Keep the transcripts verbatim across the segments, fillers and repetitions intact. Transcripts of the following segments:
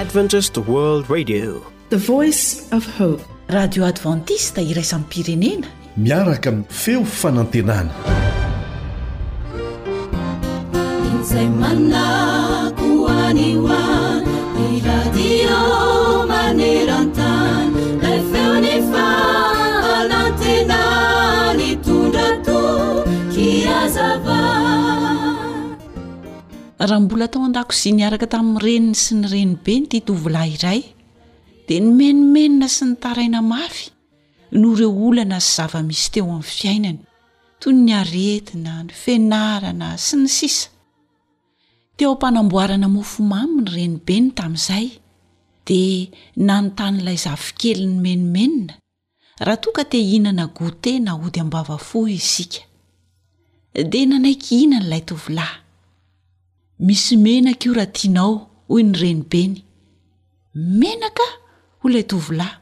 Adventist World Radio, the voice of hope. Radio Adventista iraisam-pirenena miaraka amin'ny feo fanantenana. Izay manakoaniwa ny radio maneran-tany ilay feony fanantenana nitondra tokiazava. Raha mbola tao an-dakozia niaraka tamin'ny reniny sy ny renibe ny tovolahy iray dia ny menomenina sy ny taraina mafy no ireo olana sy zava-misy teo amin'ny fiainany toy ny aretina, ny fianarana sy ny sisa. Teo am-panamboarana mofomamy ny renibeny tamin'izay dia nanontany ilay zafikely ny menomenina raha toa ka te hihinana goûter na ody ambavafo isika. Dia nanaiky hihinana ilay tovolahy. Misy menaka io raha tianao, hoy ny renibeny. Menaka? Hoy ilay tovolahy.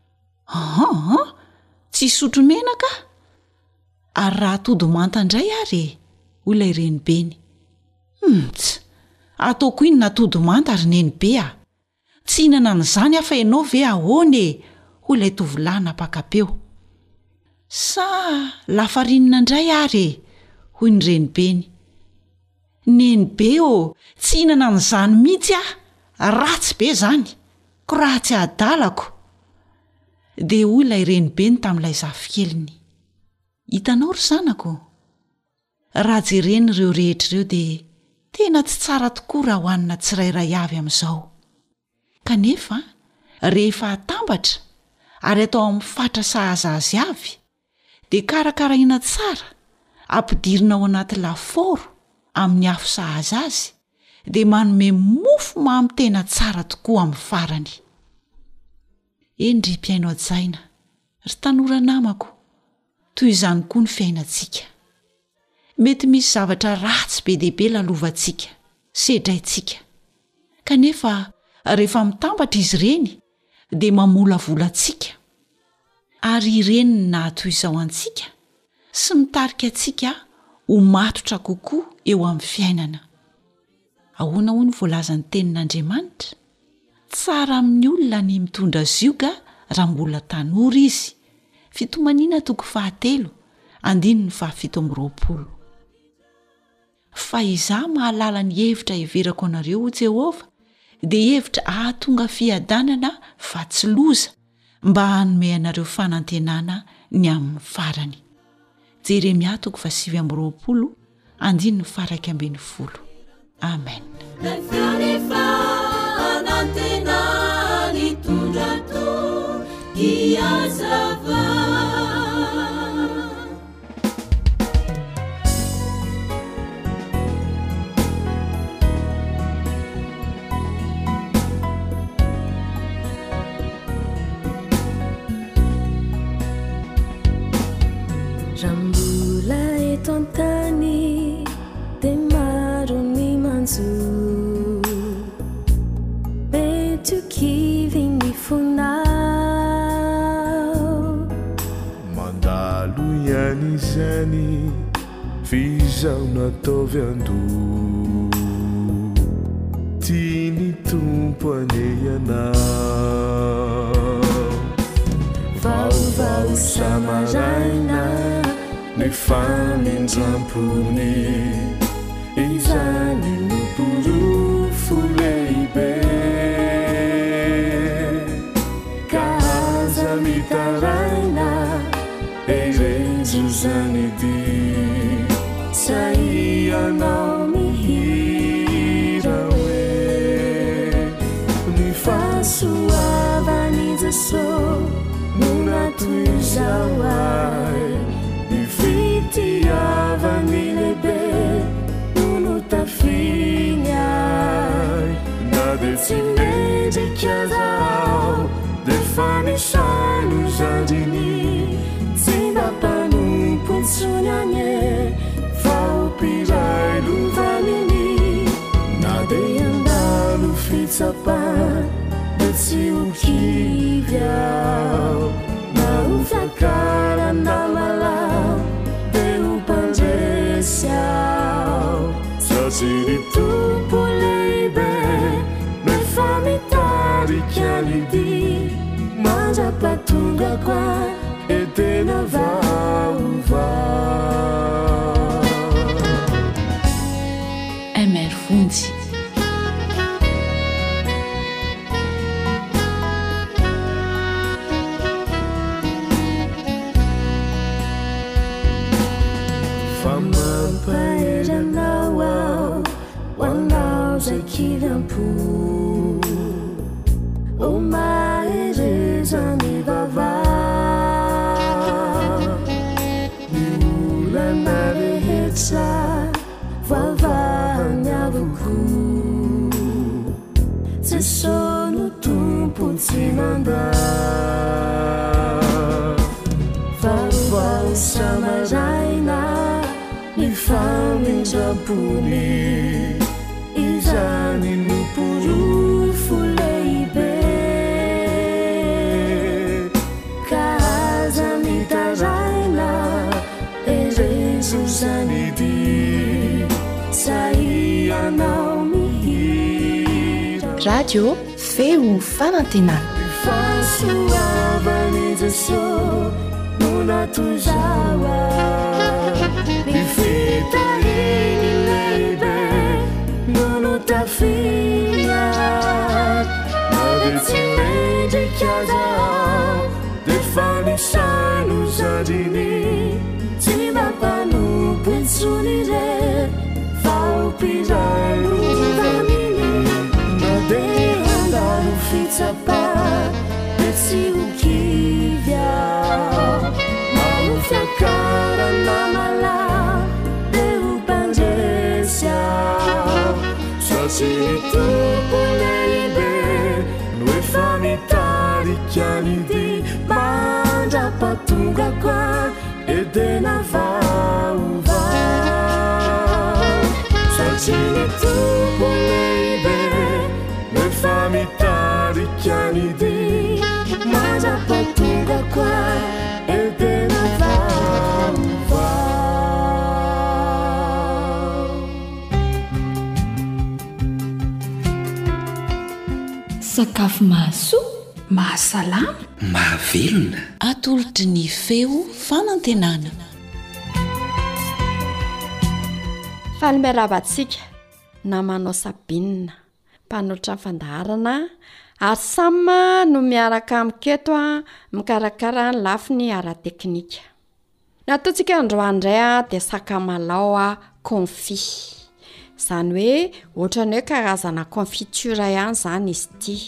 Ah, tsy sotro menaka? Ary raha atody manta indray ary, hoy ilay renibeny. Hmm, ts, ataoko iny na atody manta ary nenibe ah. Tsy hinana an'izany afa ianao ve ahoana e? Hoy ilay tovolahy napakapeo. Sa lafarinina indray ary, hoy ny renibeny. Nenibe o, tsy hinana an'izany mihitsy ah, ratsy be zany, ko raha tsy adalako. Dia hoy ilay renibeny tamin'ilay zafikeliny. Hitanao ry zanako, raha jereny ireo rehetra ireo dia tena tsy tsara tokoa raha hohanina tsirairay avy amin'izao. Kanefa rehefa atambatra ary atao amin'ny fatra sahaza azy avy dia karakaraina tsara, ampidirina ao anaty lafaoro amin'ny afo sahaza azy dia manome mofo mamy tena tsara tokoa amin'ny farany. Endry mpiaino ajaina, ry tanora namako, toy izany koa ny fiainantsika. Mety misy zavatra ratsy be dehibe lalovantsika, sedraintsika. Kanefa rehefa mitambatra izy ireny dia mamolavola antsika. Ary ireny nahatoy izao antsika sy mitarika antsika ho matotra kokoa eo amin'ny fiainana. Ahoana hoy ny voalazan'ny tenin'Andriamanitra? Tsara amin'ny olona ny mitondra zioga raha mbola tanora izy. Fitomanina toko fahatelo, andininy fahafito amby roapolo. Fa izaho mahalala ny hevitra heverako anareo ho Jehovah, dia hevitra ahatonga fiadanana fa tsy loza, mba hanome anareo fanantenana ny amin'ny farany. Jeremia toko fasivy amby roapolo, andininy faraka ambin'ny folo. Amen. Rambola eto antany de maro ny manjo, mety kivy ny fonao. Mandalo ihany izany vizao nataovy ando, tiany tompo ane ianao. Vaovao samaraina ny famindrampony, izany no borofo lehibe, ka aza mitaraina erezo zany dy, sai ianao mihira hoe ny fahasoavany Jesosy no natoy izao ay. Fitiavany lehibe no tafignay, na de tsy mendrika zao de fa nisaino zandriny, tsy mba mpanompo ntsony anye fa opiray lovaniny, na de andalo fitsapany de tsy hokivy ao, na ho fakarana malao de ho mpandresy ao. Sasy ny tompo lehibe mefa mita patongako e tena vaovao. Mr Fonjy. Famapairanao ao hoanao zay kilampo o maherezany vavao olana rehetra vavahany avoko Jesosy no tompo tsy mandà vaovao samaraina ny famindrapony izany no porofo lehibe ka aza mitaraina erezo zany dy zay anao mihira radio feo fanantenana fasoavany Jesosy no natozawa ni fitarini lehibe nono tafia navetsy mendrikazao de fanisano zadiny tsy mampanompo itsony re faopirano vaniny nade andalo fitsapa de tsy hokivya maofiakarana mala Sasito lehibe no efa mitarikany mandrapatongako e tena vaovao Sasito lehibe no efa mitarikany mandrapatongako e tena vaovao. Sakafo mahasoa, mahasalama, mahavelona. Atolotry ny feo fanantenana. Falmerabatsika namanao Sabinina mpanoatra fandaharana ary sama no miaraka amiketo a mikarakara ny lafiny ara-teknika. Nataontsika androandray a dia sakamalao a confit. Zany hoe ohatrany hoe karazana confiture ihany zany izy ity.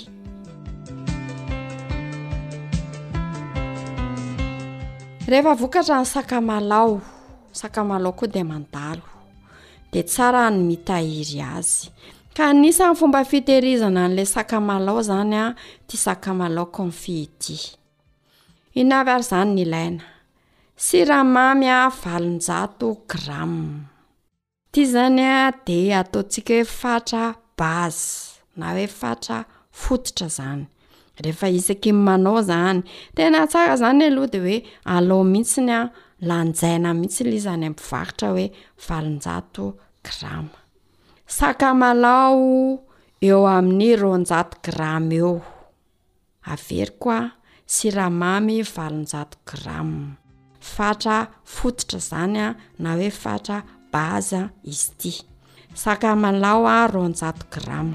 Rehefa vokatra ny sakamalao, sakamalao koa dia mandalo. Dia tsara ny mitahiry azy. Ka anisan'ny fomba fitehirizana an'ilay sakamalao zany a ty sakamalao confit ity. Inavy ary zany ny ilaina. Siramamy a valonjato grama. Ty zany a dia ataontsika hoe fatra base na hoe fatra fototra zany. Rehefa isaky manao zany, tena tsara zany aloha dia hoe alao mihitsiny a lanjaina mihitsy ilay zany ampivarotra hoe valonjato grama. Sakamalao eo amin'ny roanjato grama eo. Avery koa siramamy valonjato grama. Fatra fototra zany a na hoe fatra baza izy ity. Sakamalao a roanjato grama.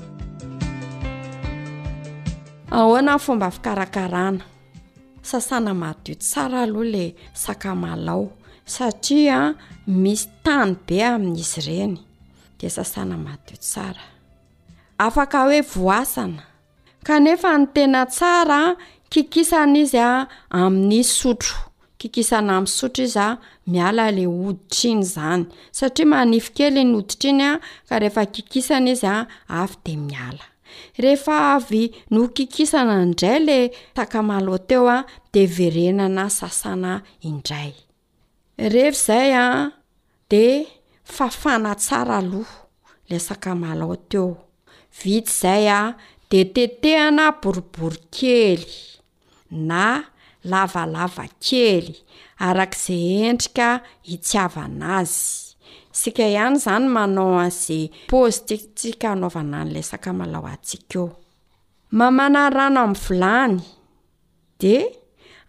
Ahoana fomba fikarakarana? Sasana madio tsara aloha le sakamalao satria misy tany be amin'izy ireny. Dia sasana madio tsara. Afaka hoe voasana. Kanefa ny tena tsara kikisana izy a amin'ny sotro. Kikisana amin'ny sotro izy a miala le hoditriny zany. Satria manify kely ny hoditriny a ka rehefa kikisana izy a avy dia miala. Rehefa avy no kikisana indray le sakamalao teo a dia verenana sasana indray. Rehefa izay a dia fafana tsara aloha le sakamalao teo. Vita izay a dia tetehana boribory kely na lavalava kely arak'izay endrika hitiavana azy. Sika ihany zany manao azy pôzy tiantsika anaovana an'ilay sakamalao antsika eo. Mamana rano amin'ny vilany dia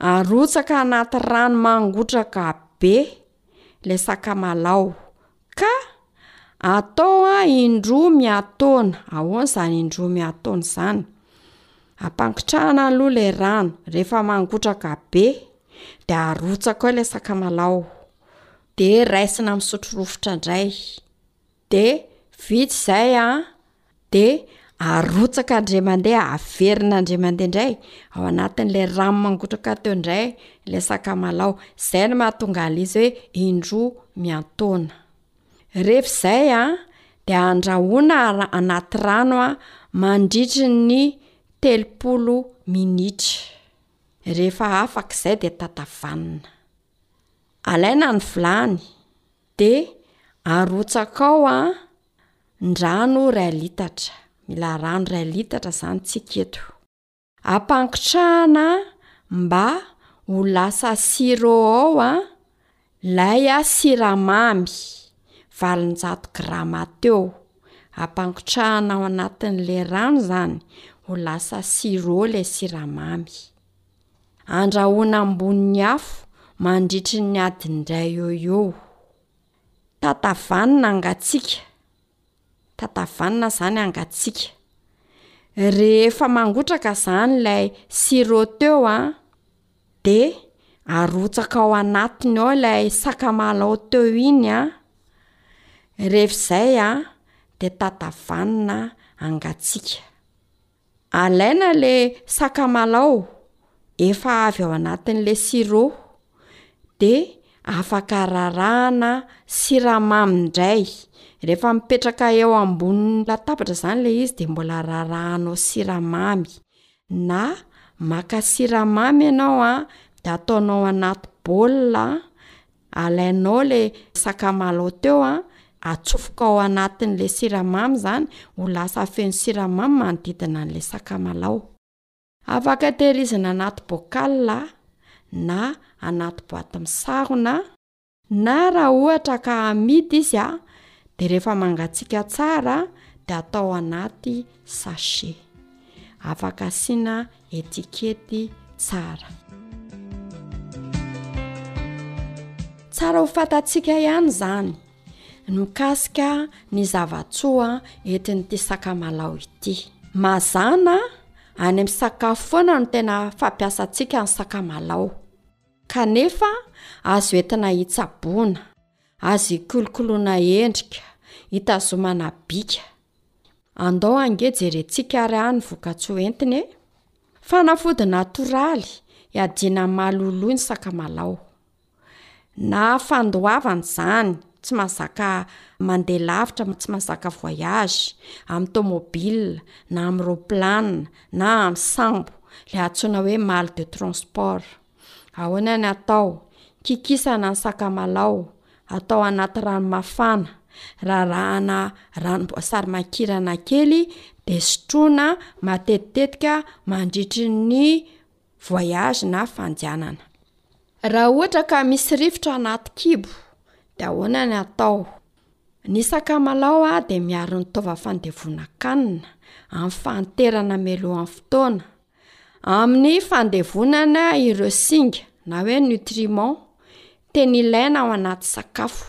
arotsaka anaty rano mangotraka be le sakamalao ka atao a indroa miataona. Ahoana zany indroa miataona zany? Ampangotrahana aloha le rano, rehefa mangotraka be de arotsaka ao le sakamalao de raisina amin'ny sotro rovitra indray de vita izay a de arotsaka indray mandeha, averina indray mandeha indray ao anatin'le rano mangotraka teo indray le sakamalao. Izay no mahatonga an'izy hoe indroa miataona. Rehefa izay a de andrahoina anaty rano a mandritry ny telopolo minitra. Rehefa afaka izay de tatavanina. Alaina ny vilany de arotsaka ao a rano iray litatra. Mila rano iray litatra zany tsika eto. Ampangotrahana mba ho lasa sirop ao a lay a siramamy valonjato grama teo. Ampangotrahana ao anatin'le rano zany ho lasa sirop le siramamy. Andrahoina ambonin'ny afo mandritry ny adiny iray eo eo. Tatavanina angatsika. Tatavanina zany angatsika. Rehefa mangotraka zany lay sirop teo a de arotsaka ao anatiny ao lay sakamalao teo iny a. Rehefa izay a de tatavanina angatsika. Alaina le sakamalao efa avy ao anatin'le sirop de afaka rarahana siramamy indray. Rehefa mipetraka eo ambony latabatra zany le izy de mbola rarahanao siramamy, na maka siramamy ianao a de ataonao anaty baolina, alainao le sakamalao teo a, atsofoka ao anatin'le siramamy zany ho lasa feno siramamy manodidina an'le sakamalao. Afaka tehirizina anaty bocal na anaty boaty misarona, na raha ohatra ka amidy izy a de rehefa mangatsiaka tsara de atao anaty sachet. Afaka asiana etikety tsara. Tsara ho fantatsika ihany zany mikasika ny zavatsoa entin'ity sakamalao ity. Mazana any amin'ny sakafo foana no tena fampiasantsika ny sakamalao. Kanefa azo entina hitsaboana, azo ikolokoloana endrika, hitazomana bika. Andao ange jerentsika ary any vokatsoa entiny. Fanafody natoraly iadiana maloloa ny sakamalao. Na fandoavana zany, tsy mahazaka mandeha lavitra, tsy mahazaka voyage amin'ny tomobile na amin'ny roplanina na amin'ny sambo, le antsoina hoe mal de transport. Ahoana ny atao? Kikisana ny sakamalao, atao anaty rano mafana, rarahana ranomboasary makirana kely de sotroina matetitetika mandritry ny voyage na fandehanana. Raha ohatra ka misy rivotra anaty kibo de ahoana ny atao? Ny sakamalao a de miaro ny taovam-pandevona-kanina amin'ny fanterana mialohan'ny fotoana, amin'ny fandevonana ireo singa na hoe nutriments tena ilaina ao anaty sakafo.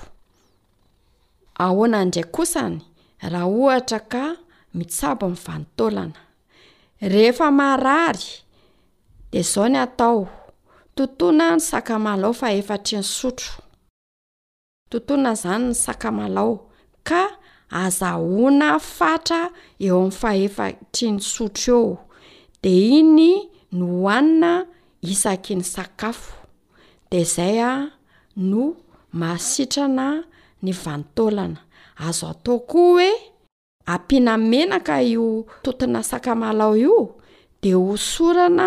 Ahoana indray kosany raha ohatra ka mitsabo amin'ny vanitaolana? Rehefa marary de izao ny atao: totoina ny sakamalao fa efatra ny sotro. Totoina zany ny sakamalao ka azahoana fatra eo amin'ny fahefatry ny sotro eo. De iny no hoanina isaky ny sakafo. De izay a no mahasitrana ny vanitaolana. Azo atao koa hoe ampiana menaka io totona sakamalao io de hosorana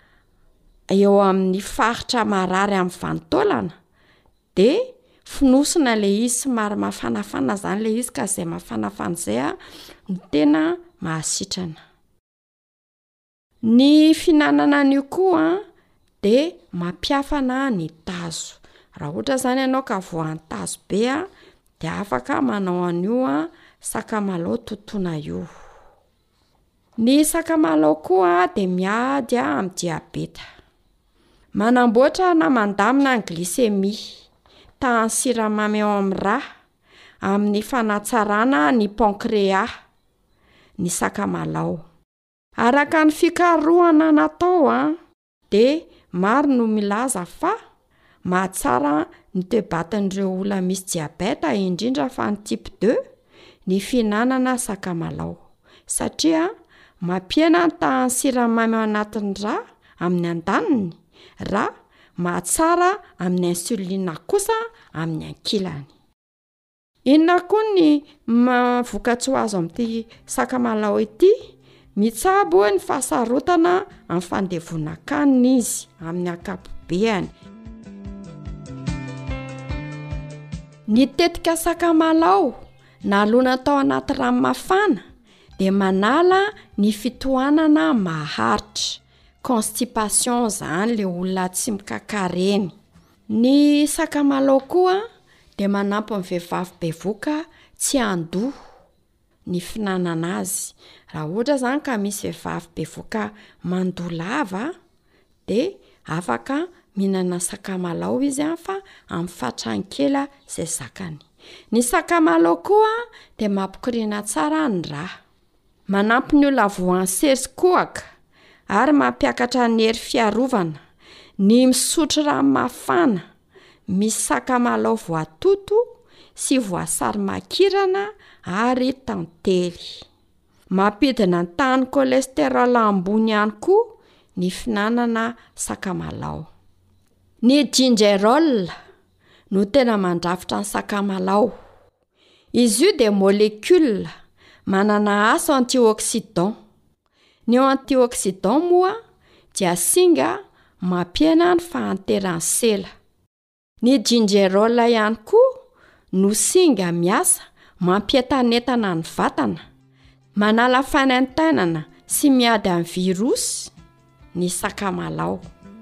eo amin'ny faritra marary amin'ny vanitaolana de finosina le izy somary mafanafana zany le izy, ka izay mafanafana izay a no tena mahasitrana. Ny finanana an'io koa de mampiafana ny tazo. Raha ohatra zany ianao ka voan'ny tazo be a de afaka manao an'io a sakamalao totoina io. Ny sakamalao koa de miady amin'ny diabeta. manamboatra na mandamina ny glycémie tahany siramamy ao amin'ny rà amin'ny fanatsarana ny pancréas ny sakamalao. Araka ny fikarohana natao a de maro no milaza fa mahatsara ny toe-batan'ireo olona misy diabeta indrindra fa ny type deux ny fihinanana sakamalao satria mampiena ny tahany siramamy ao anatin'ny rà amin'ny andaniny ra mahatsara amin'ny insuline kosa amin'ny ankilany. Inona koa ny vokatsoa azo amin'ity sakamalao ity? Mitsabo ny fahasarotana amin'ny fandevonankanina izy amin'ny ankapobeny. Ny tetika sakamalao na alona tao anaty rano mafana dia manala ny fitohanana maharitra, constipation zany le olona tsy mikakareny. Ny sakamalao koa dia manampy ny vehivavy bevoka tsy handoa ny finanana azy. Raha ohatra zany ka misy vehivavy bevoka mandoa lava dia afaka mihinana sakamalao izy fa amin'ny fatrany kely izay zakany. Ny sakamalao koa dia mampikoriana tsara ny rà, manampy ny olona voan'ny sery-kohaka ary mampiakatra ny hery fiarovana. Ny misotro rano mafana misy sakamalao voatoto sy voasary makirana ary tantely. Mampidina ny tahan'ny cholestérol ambony ihany koa ny finanana sakamalao. Ny gingerol no tena mandrafitra ny sakamalao. Izy io dia molécule manana asa antioxydant. Ny antioxydant moa dia singa mampiena ny fahanteran'ny sela. Ny gingerol ihany koa no singa miasa mampientanentana ny vatana, manala fanantenana sy miady amin'ny virus ny sakamalao.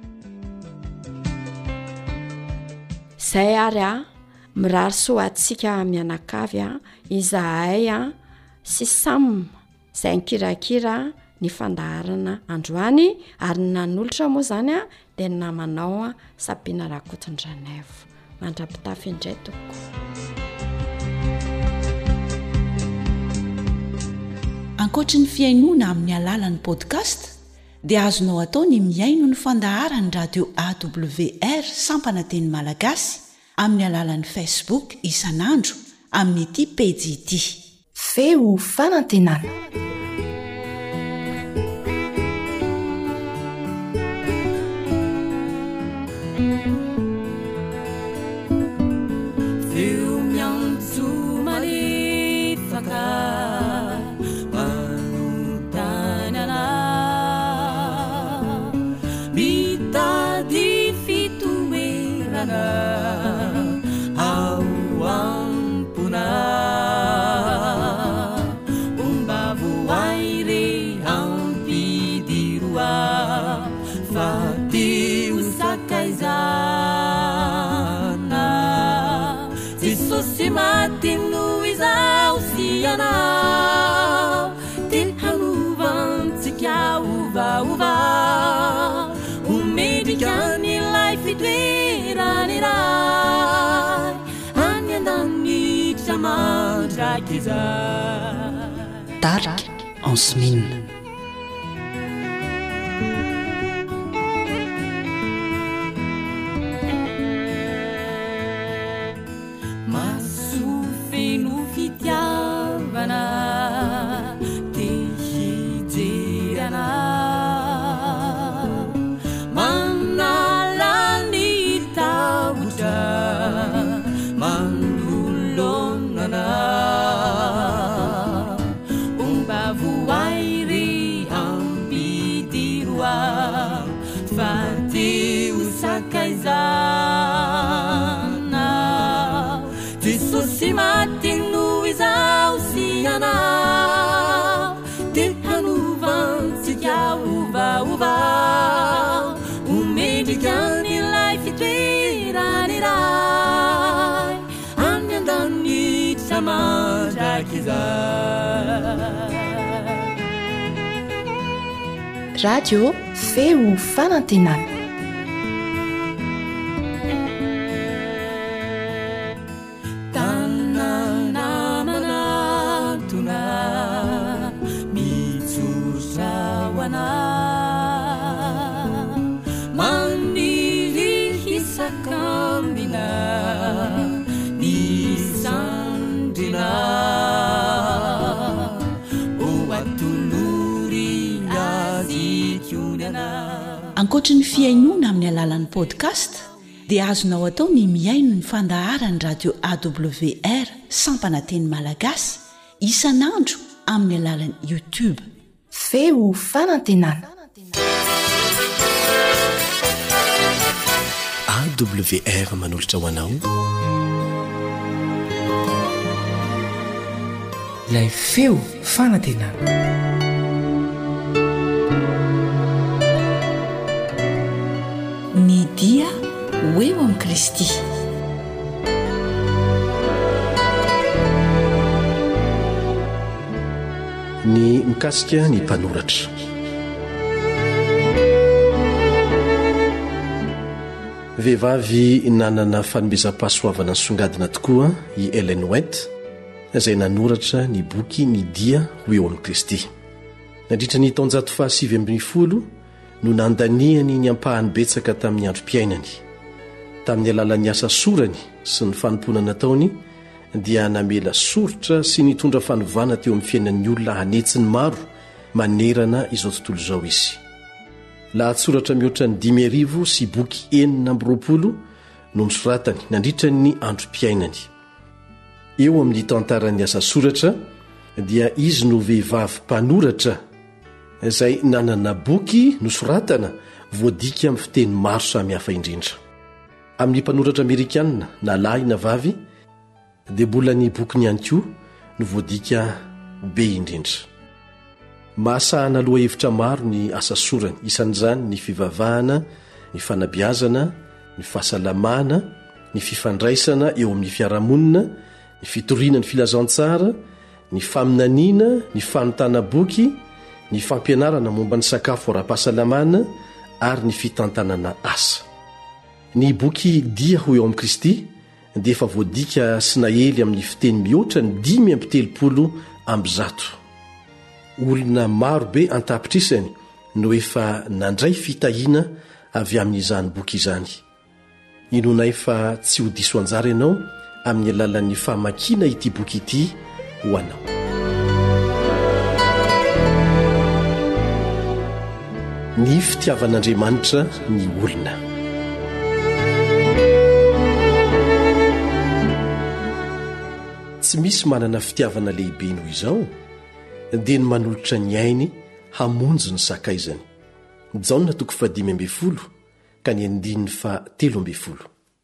Zay ary a mirary soatsika mianakavy a izahay a sy Sam zay nkirakira ny fandaharana androany ary nanolotra moa zany a dia namanao a Sabina Rakotondranaivo. Mandrapitafy indray toko. Ankoatra ny fiainoana amin'ny alalan'ny podcast dia azonao atao ny miaino ny fandaharany radio A W R sampana teny malagasy amin'ny alalan'ny Facebook isanandro amin'ny ity pejy ity. Feo fanantenana. Matinu izao siana Til hanuvan tsikia uva uva Umedikani life itwiranira Anyandani chama drakiza Dark en semaine. Matinu izao siana Til hanuvan tsikia uva uva Umedikani life itwiranira Anyandani chama drakiza Radio Feo fanantenana. samina ni sandina oatolori azikiolana. Ankoatra ny fiainoana amin'ny alalan'ny podcast dia azonao atao ny miaino ny fandaharany radio A W R Sampanateny Malagasy isan'andro amin'ny alalan'ny YouTube. Feo fanantenana. A W R manolotra ho anao Ilay feo fanantenana. Ny dia ho eo amin'i Kristy. Ny mikasika ny mpanoratra. Vehivavy nanana fanomezam-pahasoavana songadina tokoa i Ellen White izay nanoratra ny boky Ny dia ho eo amin'i Kristy. Nandritra ny taonjato fahasivy ambin'ny folo no nandaniany ny ampahany betsaka tamin'ny androm-piainany. Tamin'ny alalan'ny asa sorany sy ny fanompoana nataony dia namela soritra sy nitondra fanovana teo amin'ny fiainan'ny olona hanetsiny maro manerana izao tontolo izao izy. Lahatsoratra mihoatra ny dimy arivo sy boky enina amby roapolo no nosoratany nandritra ny androm-piainany. Eo amin'ny tantaran'ny asa soratra dia izy no vehivavy mpanoratra izay nanana boky nosoratana voadika amin'ny fiteny maro samihafa indrindra. Amin'ny mpanoratra Amerikanina na lahy na vavy dia mbola ny bokyny ihany koa no voadika be indrindra. Mahasahana aloha hevitra maro ny asa sorany, isan'izany ny fivavahana, ny fanabeazana, ny fahasalamana, ny fifandraisana eo amin'ny fiarahamonina, ny fitoriana ny filazantsara, ny faminaniana, ny fanontana boky, ny fampianarana momba ny sakafo ara-pahasalamana ary ny fitantanana asa. Ny boky Dia ho eo amin'i Kristy dia efa voadika sy nahely amin'ny fiteny mihoatra ny dimy amby telopolo amby zato. Olona marobe antapitrisany no efa nandray fitahiana avy amin'izany boky izany. Inona efa tsy ho diso anjara ianao amin'ny alalan'ny famakiana ity boky ity ho anao. Ny fitiavan'Andriamanitra ny olona. Tsy misy manana fitiavana lehibe noho izao dia ny manolotra ny ainy hamonjy ny sakaizany. Jaona toko fadimy amby folo ka ny andininy fa telo amby folo.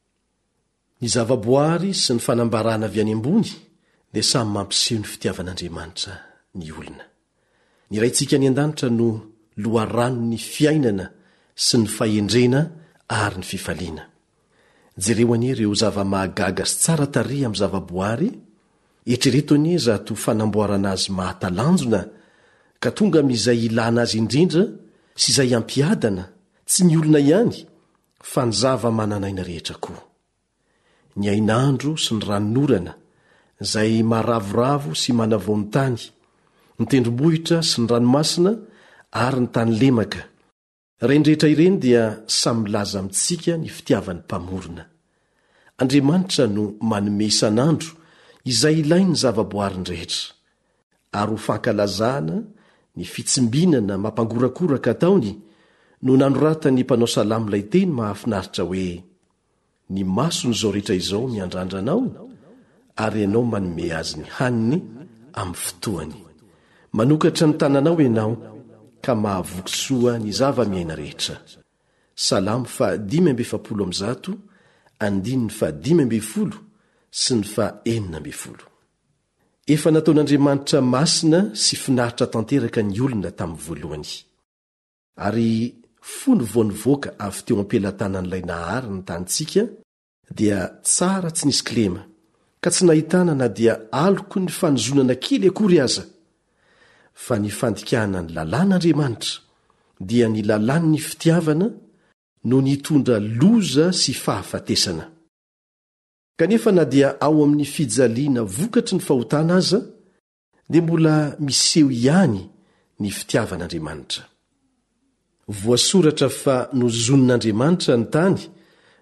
Ny zavaboary sy ny fanambarana avy any ambony dia samy mampiseho ny fitiavan'Andriamanitra ny olona. Ny raintsika ny an-danitra no loharanony fiainana sy ny fahendrena ary ny fifaliana. Jereo anie ireo zava-mahagaga sy tsara tarehy amin'ny zavaboary. Eritrereto anie zato fanamboarana azy mahatalanjona ka tonga amin'izay ilana azy indrindra sy izay ampiadana tsy ny olona ihany fa ny zava-mananaina rehetra koa. Ny ainandro sy ny ranonorana izay maravoravo sy manavao ny tany, ny tendrombohitra sy ny ranomasina ary ny tany lemaka. Ireny rehetra ireny dia samy laza amintsika ny fitiavan'ny mpamorona. Andriamanitra no manome isan'andro izay ilainy ny zavaboariny rehetra, ary ho fankalazana ny fitsimbinana mampangorakoraka ataony no nanoratany mpanao salamilay teny mahafinaritra hoe: ny masony izao rehetra izao miandrandranao ary ianao manome azy ny haniny amin'ny fotoany. Manokatra ny tananao ianao ka mahavoky soa ny zava-miaina rehetra. Salamo fa dimy amby efapolo amby zato, andininy fa dimy amby folo sy ny fa enina amby folo. Efa nataon'Andriamanitra masina sy finaritra tanteraka ny olona tamin'ny voalohany. Ary fony voanivoaka avy teo am-pelantanan'ilay nahary ny tanitsika dia tsara tsy nisy kilema, ka tsy nahitana na dia aloko ny fanozonana kely akory aza. Fa ny fandikana ny lalàn'Andriamanitra dia ny lalàn'ny fitiavana no nitondra loza sy fahafatesana. Kanefa na dia ao amin'ny fijaliana vokatry ny fahotana aza, dia mbola miseho ihany ny fitiavan'Andriamanitra. Voasoratra fa nozonon'Andriamanitra ny tany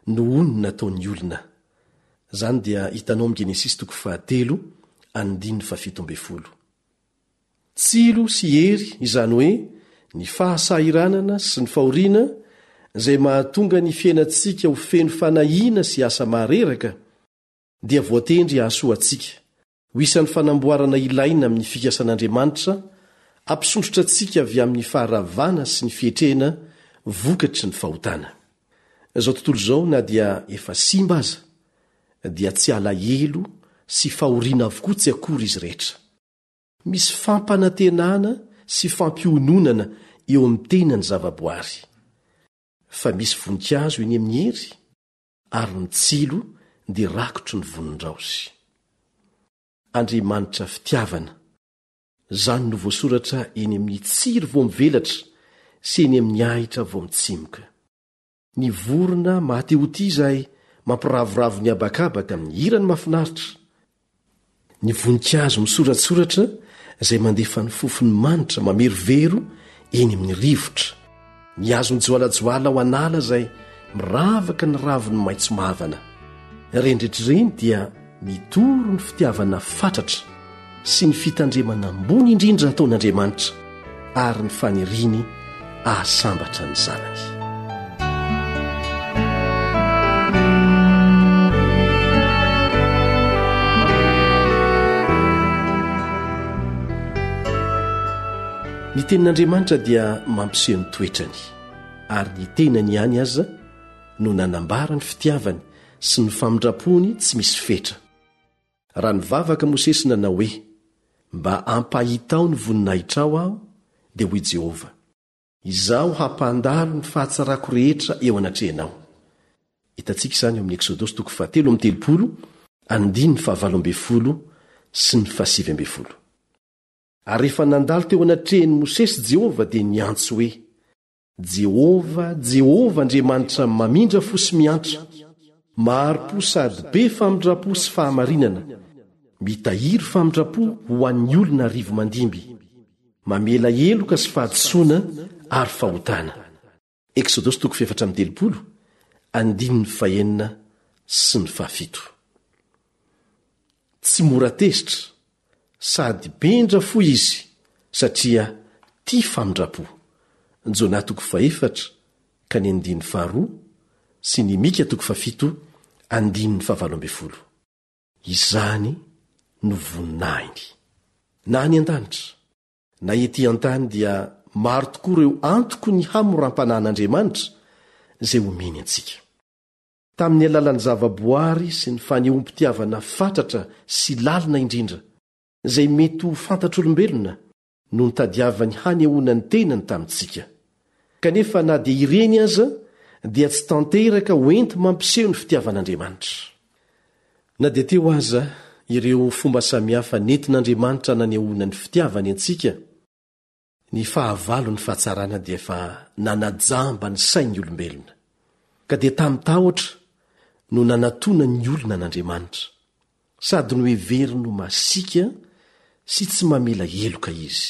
no ony nataon'ny olona. Zany dia hitanao amin'ny Genesis toko fahatelo andiny fafitoambe folo. Tsilo sy hery izany hoe ny fahasahiranana sy ny fahoriana izay mahatonga ny fiainantsika ho feno fanahiana sy asa mahareraka dia voatendry hahasoa antsika ho isan'ny fanamboarana ilaina amin'ny fikasan'Andriamanitra, ampisondrotra antsika avy amin'ny faharavana sy ny fietrena vokatry ny fahotana. Izao tontolo izao na dia efa simba aza dia tsy alahelo sy fahoriana avokoa tsy akory izy rehetra. Misy fampanantenana sy fampiononana eo amin'ny tenany zavaboary. Fa misy voninkazo eny amin'ny hery ary ny tsilo dia rakotry ny vonin-draozy. Andriamanitra fitiavana, zany no voasoratra eny amin'ny tsiro vao mivelatra sy eny amin'ny ahitra vao mitsimoka. Ny vorona mahatehoty izay mampiravoravo ny abakabaka amin'ny hirany mahafinaritra. Ny voninkazo misoratsoratra izay mandefa ny fofony manitra mamerovero eny amin'ny rivotra. Ny hazo mijoalajoala ao an'ala izay miravaka ny raviny maitso mavana. Rendretr'ireny dia mitoro ny fitiavana fatratra sy ny fitandremana ambony indrindra ataon'Andriamanitra ary ny faniriany ahasambatra ny zanany. Ny tenin'Andriamanitra dia mampiseho ny toetrany ary ny tenany ihany aza no nanambara ny fitiavany sy ny famindrapony tsy misy fetra. Raha nivavaka Mosesy nanao hoe mba ampahitao ny voninahitra ao aho dia hoy Jehova, izaho hampandalo ny fahatsarako rehetra eo anatrehanao. Hitantsika izany eo amin'ny Eksodosy toko fahatelo amby telopolo andiny fahavalo amby folo sy ny fahasivy amby folo. Ary rehefa nandalo teo anatrehan'i Mosesy Jehova dia niantso hoe, Jehova, Jehova Andriamanitra mamindra fo sy miantra, maharo-po sady be famindrapo sy fahamarinana, mitahiry famindrapo ho an'ny olona rivo mandimby, mamela heloka sy fahadosoana ary fahotana. Eksodosy toko efatra amby telopolo andiny ny fahenina sy ny fahafito. Tsy mora tezitra sady bendra fo izy satria tia famindrapo. Jona toko faefatra ka ny andiny faharoa sy ny Mika toko fafito andiny ny fahavalo amby folo. Izany no voninahiny. Na any an-danitra na ety an-tany dia maro tokoa ireo antoko ny hamoram-panahyn'Andriamanitra izay omeny antsika. Tamin'ny alalan'ny zavaboary sy ny fanehoam-pitiavana fatratra sy lalina indrindra izay mety ho fantatr'olombelona no nitadiavany hanehoana ny tenany tamintsika. Kanefa na dia ireny aza dia tsy tanteraka hoenty mampiseho ny fitiavan'Andriamanitra. Na dia teo aza ireo fomba samihafa nentin'Andriamanitra nanehoana ny fitiavany antsika, ny fahavalo ny fahatsarana dia efa nanajamba ny sain'ny olombelona. Ka dia tamin'ny tahotra no nanatona ny olona n'Andriamanitra, sady no heveriny no masika sy tsy mamela heloka izy.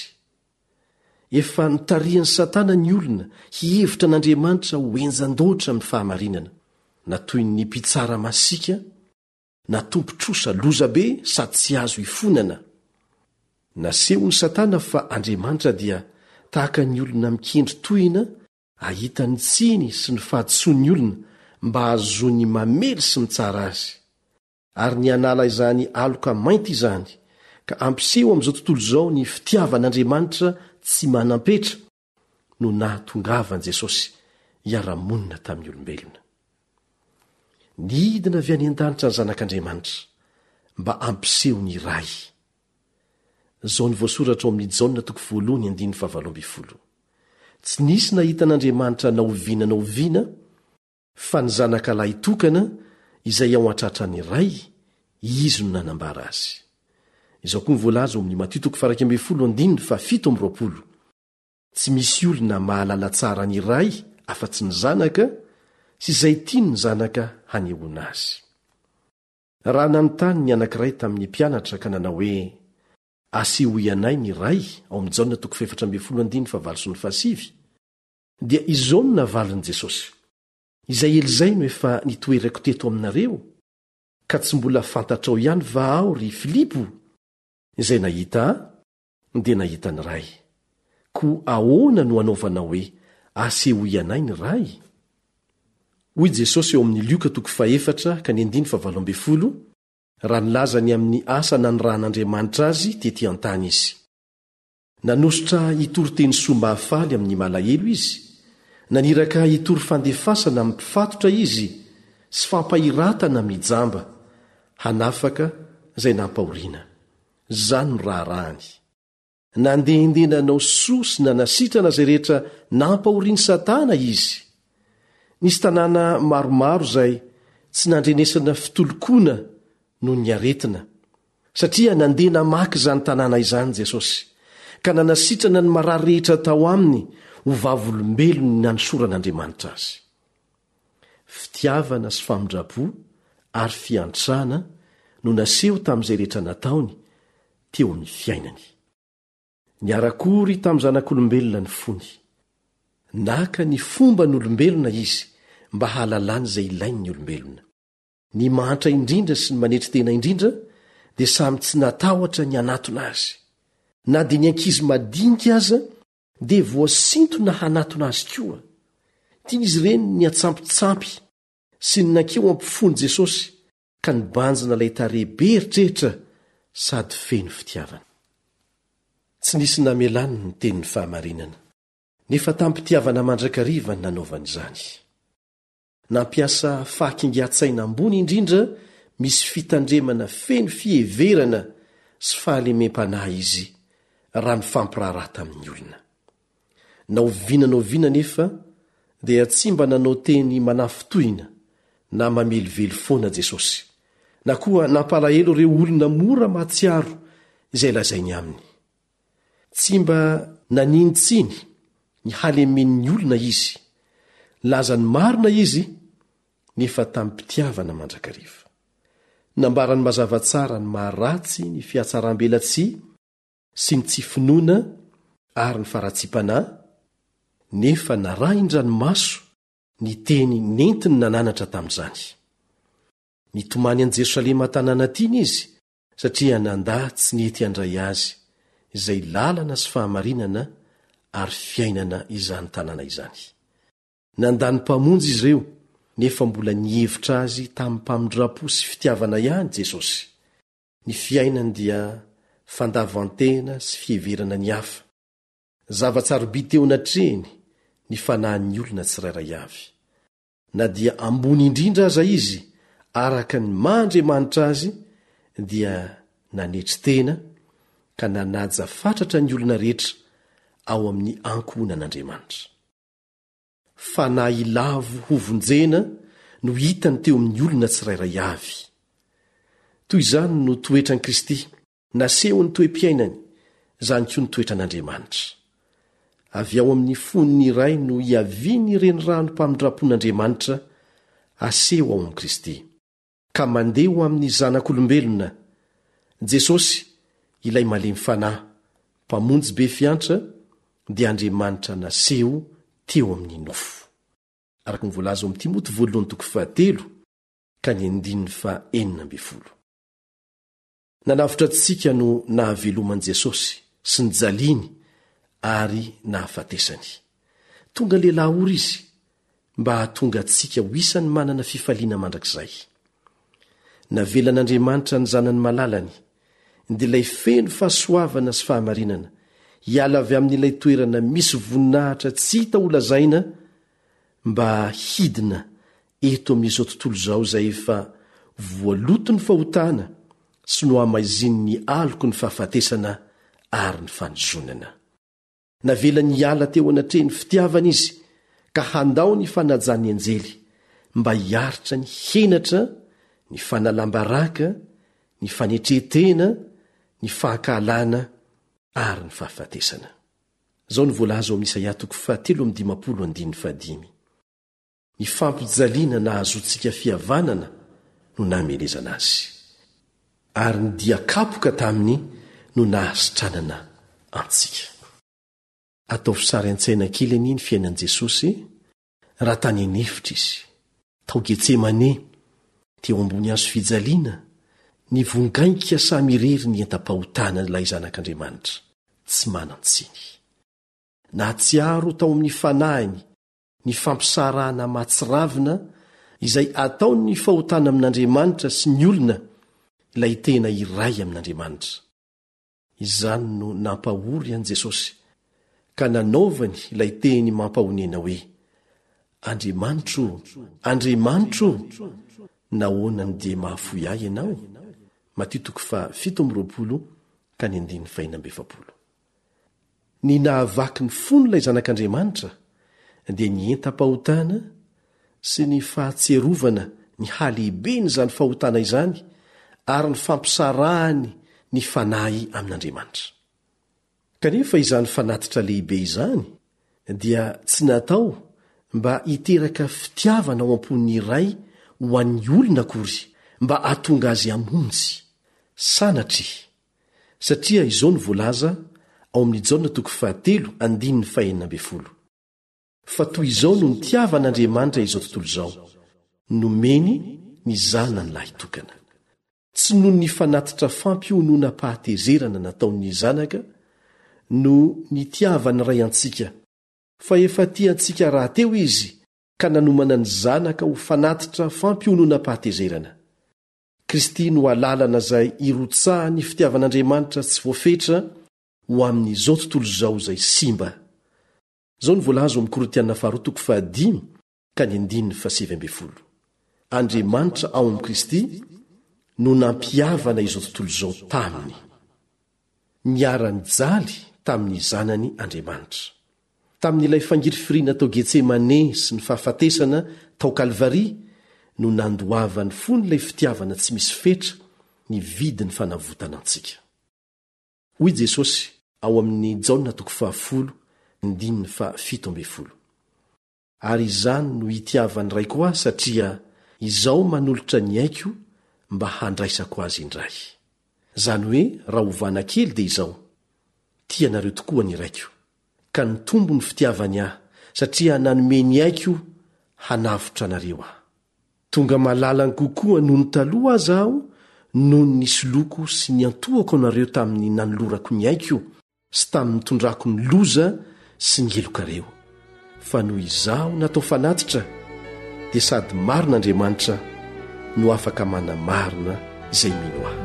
Efa nitarian'ny Satana ny olona hihevitra n'Andriamanitra ho enjan-doatra amin'ny fahamarinana, na toy ny mpitsara masika, na tompotrosa lozabe sady tsy azo hifonana. Naseho ny Satana fa Andriamanitra dia tahaka ny olona mikendry tohina ahita ny tsiny sy ny fahadosoan'ny olona mba ahazoany mamely sy mitsara azy. Ary ny anala izany aloka mainty izany ka ampiseho amin'izao tontolo izao ny fitiavan'Andriamanitra tsy manampetra no nahatongavan'i Jesosy hiara-monina tamin'ny olombelona. Nidina avy any an-danitra ny zanak'Andriamanitra mba ampiseho ny ray. Zao ny voasoratra ao amin'ny Jaona toko voalohany andiny fahavalo amby folo. Tsy nisy nahita n'Andriamanitra naoviana naoviana fa ny zanakalahy tokana izay ao an-tratra ny ray, izy no nanambara azy. Izao koa ny voalaza ao amin'ny Matio toko faha raika amby folo andiny fa fito amby roapolo. Tsy misy olona mahalala tsara ny ray afa-tsy ny zanaka sy izay tiany ny zanaka hanehoana azy. Raha nanontany ny anankiray tamin'ny mpianatra ka nanao hoe, aseho ianay ny ray ao amin'ny Jaona toko efatra amby folo andiny fa valo sy ny fahasivy, dia izao no navaliny Jesosy. izay elizay no efa nitoerako teto aminareo ka tsy mbola fantatrao ihany va ao ry Filipo izay nahita dia nahita ny ray ko ahoana no anaovana hoe aseho ianay ny ray hoy Jesosy eo amin'ny Lioka toko faefatra ka ny andiny fahavalo ambin'ny folo raha nilaza ny amin'ny asa nanirahan'Andriamanitra azy tetỳ an-tany izy nanositra hitory-teny soa mahafaly amin'ny malahelo izy naniraka hitory fandefasana amin'ny mpifatotra izy sy fampahiratana mijamba hanafaka izay nampahoriana zany no raharahany nandehandehana nanao soa sy nanasitrana izay rehetra nampahoriany Satana izy nisy tanàna maromaro izay tsy nandrenesana fitolokona noho ny aretina satria nandeha namaky izany tanàna izany Jesosy ka nanasitrana ny marary rehetra tao aminy ho vavolombelony ny nanosoran'Andriamanitra azy fitiavana sy famindrapo ary fiantrana no naseho tamin'izay rehetra nataony teo amin'ny fiainany niarakory tamin'ny zanak'olombelona ny fony naka ny fomba n'olombelona izy mba hahalalany izay ilainy ny olombelona ny mantra indrindra sy ny manetry tena indrindra dia samy tsy natahotra ny anatona azy na dia ny ankizy madinika aza dia voasintona hanatona azy koa tian'izy ireny ny atsampitsampy sy ny nankeo ampifony Jesosy ka nibanjina ilay tarehibe eritreritra sady feno fitiavana tsy nisy namelany ny tenin'ny fahamarinana nefa tampitiavana mandrakariva ny nanaovany izany nampiasa fahakinga-tsaina ambony indrindra misy fitandremana feno fiheverana sy fahalemem-panahy izy raha ny fampiraharaha tamin'ny olona naoviana naoviana nefa dia tsy mba nanao teny manafitohina na mamelively foana Jesosy na koa nampalahelo ireo olona mora mahatsiaro izay lazainy aminy tsy mba naninitsiny ny halemen'ny olona izy lazany marina izy nefa tamin'ny mpitiavana mandrakariva nambarany mazava tsara ny maharatsy ny fiatsaram-belatsia sy ny tsy finoana ary ny faratsiam-panahy nefa naraha indranomaso ny teny nentiny nananatra tamin'izany nitomany an'i Jerosalema tanàna tiany izy satria nandà tsy nety handray azy izay lalana sy fahamarinana ary fiainana izany tanàna izany nandany mpamonjy izy ireo nefa mbola nihevitra azy tamin'ny mpamindrapo sy fitiavana ihany Jesosy ny fiainany dia fandavantena sy fiheverana ny hafa zavatsaroby teo natreny ny fanahin'ny olona tsirairay avy na dia ambony indrindra aza izy araka ny mahandriamanitra azy dia nanetry tena ka nanaja fatratra ny olona rehetra ao amin'ny ankohonan'Andriamanitra fanahy ilavo hovonjena no hitany teo amin'ny olona tsirairay avy toy izany no toetran'i Kristy naseho ny toe-piainany izany koa ny toetran'Andriamanitra avy ao amin'ny foniny iray no hiaviany ireny rano mpamindrapon'Andriamanitra aseho ao amin'i Kristy ka mandeho amin'ny zanak'olombelona Jesosy ilay malemy fanahy mpamonjy be fiantra dia Andriamanitra naseho teo amin'ny nofo araka ny voalaza ao amin'ny Timoty voalohany toko fahatelo ka ny andininy fa enina amby folo nanavitra tsika no nahaveloman'i Jesosy sy ny jaliany ary nahafatesany tonga lehilahy ory izy mba hahatonga antsika ho isany manana fifaliana mandrakizay navelan'Andriamanitra ny zanany malalany dia ilay feno fahasoavana sy fahamarinana hiala avy amin'ilay toerana misy voninahitra tsy hita ho lazaina mba hidina eto amin'izao tontolo izao izay efa voaloto ny fahotana sy no hamaiziny ny aloko ny fahafatesana ary ny fanjonana navelany hiala teo anatrehny fitiavana izy ka handao ny fanajany anjely mba hiaritra ny henatra ny fanalambaraka ny fanetretena ny fahakalana ary ny fahafatesana zao ny voalaza ao amin'Isaia toko fahatelo amby dimapolo andininy fahadimy ny fampijaliana nahazoantsika fihavanana no namelezana azy ary ny dia kapoka taminy no nahasitranana antsika atao fisary an-tsaina kely any ny fiainan'i Jesosy raha tany anefitra izy tao Getsemane teo ambony hazo fijaliana ny vongainka samirery ny entam-pahotana ilay zanak'Andriamanitra tsy manan-tsiny. Nahatsiaro tao amin'ny fanahiny ny fampisarahana matsiravina izay ataony ny fahotana amin'Andriamanitra sy ny olona ilay tena iray amin'Andriamanitra. Izany no nampahory an' Jesosy ka nanaovany ilay teny mampahonena hoe Andriamanitro, Andriamanitro, nahoana ny dia mahafoy ahy ianao? Matio toko fito amby roapolo ka ny andiny fahina amby efapolo. Ny nahavaky ny fony ilay zanak'Andriamanitra dia ny entam-pahotana sy ny fahatserovana ny halehibeny izany fahotana izany ary ny fampisarahany ny fanahy amin'Andriamanitra. Kanefa izany fanatitra lehibe izany dia tsy natao mba hiteraka fitiavana ao am-pon'ny iray ho an'ny olona akory mba hahatonga azy hamonjy. Sanatry, satria izao ny voalaza ao amin'ny Jaona toko fahatelo andininy fahenina amby folo. Fa toy izao no nitiavan'Andriamanitra izao tontolo izao, nomeny ny zanany lahy tokana. Tsy noho ny fanatitra fampionona pahatezerana nataon'ny zanaka no nitiavany ray antsika, fa efa tiantsika raha teo izy ka nanomana ny zanaka ho fanatitra fampionona pahatezerana. Kristy no alalana izay irotsaha ny fitiavan'Andriamanitra tsy voafetra ho amin'izao tontolo izao izay simba. Zao ny voalaza amin'ny Korintiana faharoa toko fahadimy ka ny andininy fahasivy amby folo. Andriamanitra ao amin'i Kristy no nampiavana izao tontolo izao taminy. Niara-nijaly tamin'ny zanany Andriamanitra. Tamin'ilay fangirifiriana tao Getsemane sy ny fahafatesana tao Kalvari no nandoavany fony ilay fitiavana tsy misy fetra ny vidiny fanavotana antsika. Hoy Jesosy ao amin'ny Jaona toko fahafolo ndininy fa fito amby folo. Ary izany no hitiavany ray koa satria izao manolotra ny aiko mba handraisako azy indray. Zany hoe raha ovana kely dia izao, tianareo tokoa ny raiko, ka ny tombo ny fitiavany ahy satria nanome ny aiko hanavotra anareo aho. Tonga malalany kokoa noho ny taloha azy aho noho ny nisy loko sy ny antohako anareo tamin'ny nanolorako ny aiko sy tamin'ny tondrako ny loza sy ny elokareo. Fa noho izaho natao fanatitra dia sady marin'Andriamanitra no afaka manamarina izay mino ahy.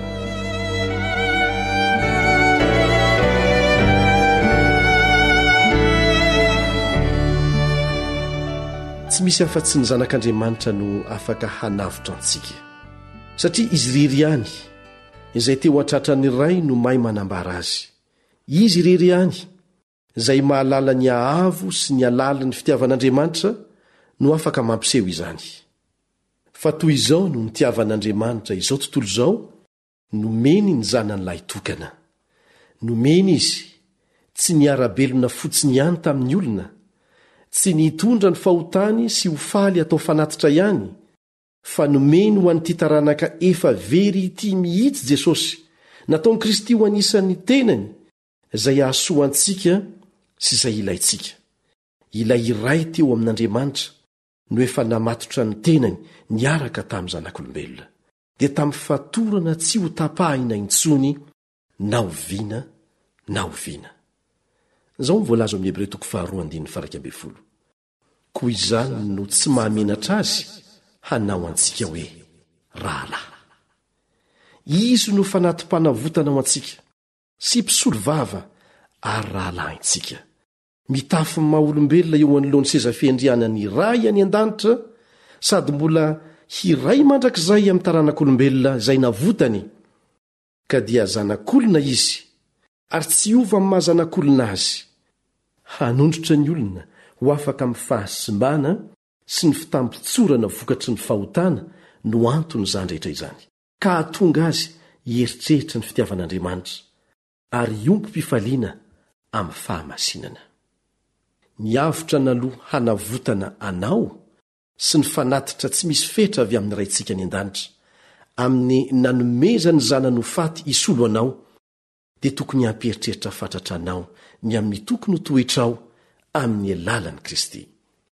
Tsy misy afa-tsy ny zanak'Andriamanitra no afaka hanavotra antsika, satria izy irery ihany izay teo an-tratrany iray no mahay manambara azy. Izy irery ihany izay mahalala ny ahavo sy ny alala ny fitiavan'Andriamanitra no afaka mampiseho izany. Fa toy izao no nitiavan'Andriamanitra izao tontolo izao, nomeny ny zanany lahy tokana. Nomeny izy tsy niara-belona fotsiny ihany tamin'ny olona, tsy nitondra ny fahotany sy ho faly atao fanatitra ihany, fa nomeny ho an'ity taranaka efa very ity mihitsy Jesosy, nataon'i Kristy ho anisan'ny tenany izay ahasoa antsika sy izay ilayntsika. Ilay iray teo amin'Andriamanitra no efa namatotra ny tenany niaraka tamin'ny zanak'olombelona, dia tamin'ny fatorana tsy ho tapahina intsony na oviana na oviana. Zao ny voalaza amin'ny Hebreo toko faharoa andininy faha amby folo. Koa izany no tsy mahamenatra azy hanao antsika hoe rahalahy. Izy no fanatim-panavotana ao antsika, sy mpisolo vava ary rahalahy antsika. Mitafy ny maha-olombelona eo anoloan'ny seza fiandrianany iray any an-danitra, sady mbola hiray mandrakizay amin'ny taranak'olombelona izay navotany, ka dia zanak'olona izy ary tsy ova amin'ny mahazanak'olona azy. Hanondrotra ny olona ho afaka amin'ny fahasimbana sy ny fitampitsorana vokatry ny fahotana no antony izany rehetra izany, ka hahatonga azy hieritreritra ny fitiavan'Andriamanitra ary iompi-pifaliana amin'ny fahamasinana. Niavotra naloha hanavotana anao sy ny fanatitra tsy misy fetra avy amin'ny raintsika ny an-danitra, amin'ny nanomeza ny zanany ho faty isolo anao, dia tokony hampieritreritra fatratra anao ny amin'ny tokony ho toetrao amin'ny alalan'i Kristy.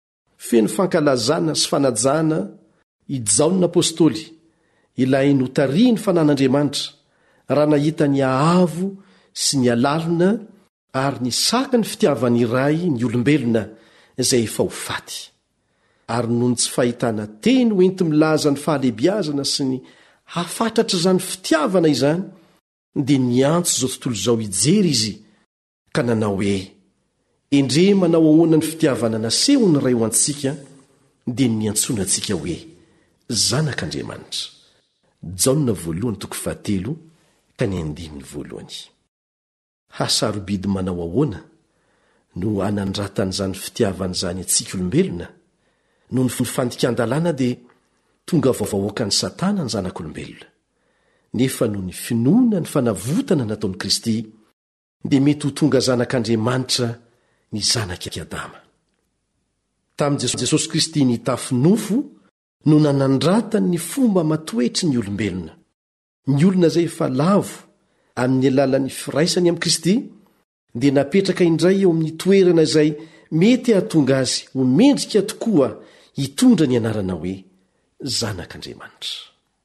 feno fankalazana sy fanajana ijaon'ny apôstôly ilay notariany fanan'andriamanitra raha nahita ny ahavo sy ny alalina ary ny saka ny fitiavany iray ny olombelona izay efa ho faty ary noho ny tsy fahitana teny hoenti milaza ny fahalebiazana sy ny hafatatra izany fitiavana izany dia niantso izao tontolo izao ijery izy ka nanao hoe endre manao ahoana ny fitiavana naseho ny ray ho antsika dia niantsoana antsika hoe zanak'Andriamanitra. Jaona voalohany toko fahatelo ka ny andiminy voalohany. Hasarobidy manao ahoana no anandratan'izany fitiavana izany antsika olombelona noho ny fandikan-dalàna dia tonga vaovahoaka ny Satana ny zanak'olombelona. Nefa noho ny finoana ny fanavotana nataon'i Kristy dia mety ho tonga zanak'Andriamanitra ny zanak'Adama. Tamin'i Jesosy Kristy ny tafinofo no nanandratany ny fomba matoetry ny olombelona. Ny olona izay efa lavo amin'ny alalan'ny firaisany amin'i Kristy dia napetraka indray eo amin'ny toerana izay mety hahatonga azy ho mendrika tokoa hitondra ny anarana hoe zanak'Andriamanitra.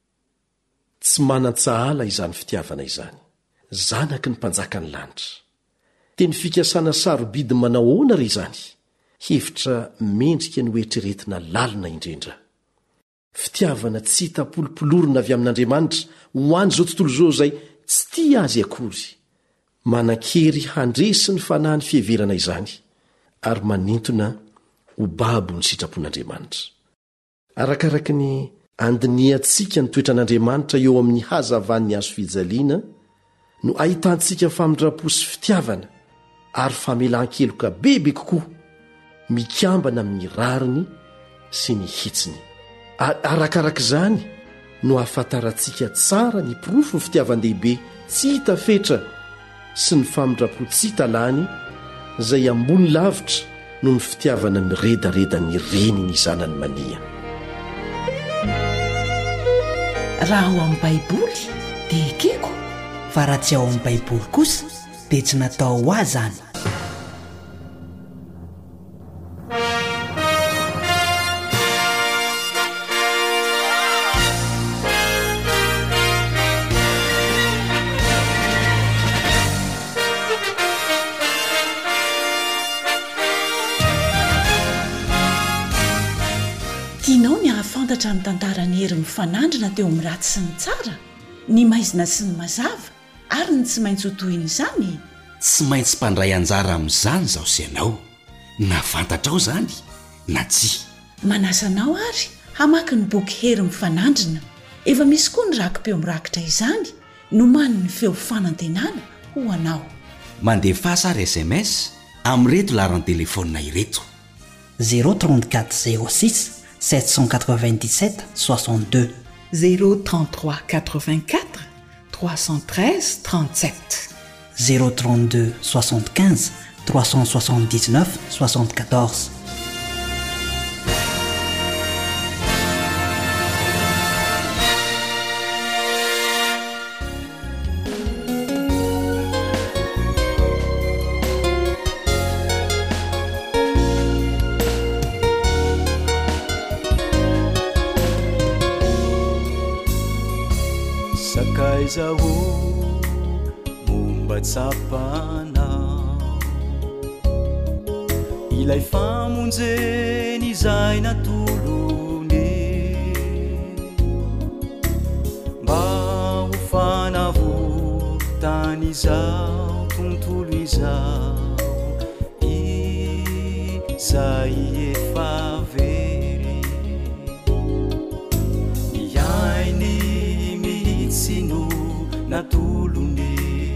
Tsy manan-tsahala izany fitiavana izany, zanaky ny mpanjaka ny lanitra. Teny fikasana sarobidy manao ahoana ry izany? Hevitra mendrika ny hoetreretina lalina indrindra. Fitiavana tsy hita polopolorina avy amin'Andriamanitra ho an'izao tontolo izao izay tsy tia azy akory. Manan-kery handresy ny fanahy ny fiheverana izany ary manintona ho babo ny sitrapon'Andriamanitra. Arakaraky ny andiniantsika ny toetran'Andriamanitra eo amin'ny hazavan'ny azo fijaliana no ahitantsika famindrapo sy fitiavana ary famelan-keloka bebe kokoa mikambana amin'ny rariny sy ny hitsiny. Arakarak'izany no ahafantarantsika tsara ny porofo ny fitiavan-dehibe tsy hita fetra sy ny famindrapo tsy hita lany izay ambony lavitra no ny fitiavana miredareda ny reny ny zanany mania. Raha ao amin'ny Baiboly dia ekeko, fa raha tsy ao amin'ny Baiboly kosa dia tsy natao ho azy izany. Tianao ny ahafantatra ny tantarany hery mifanandrina teo amin'ny ratsy sy ny tsara, ny maizina sy ny mazava ary ny tsy maintsy ho tohiny izany. Tsy maintsy mpandray anjara amin'izany zaho sy ianao, na fantatrao izany na tsy. Manasanao ary hamaky ny boky hery mifanandrina. Efa misy koa ny rakim-peo mirakitra izany no maniny feo fanantenana ho anao. Mandefa sary S M S amin'ireto laran'ny telefonina ireto: zéro trente-quatre zéro six sept cent quatre-vingt-dix-sept soixante-deux, zéro trente-trois quatre-vingt-quatre trois cent treize trente-sept, zéro trente-deux soixante-quinze trois cent soixante-dix-neuf soixante-quatorze. Zaho momba tsapana ilay famonjeny izay natolony mba ho fanavotany izao tontolo izao izay efa very iainy mihitsino natolony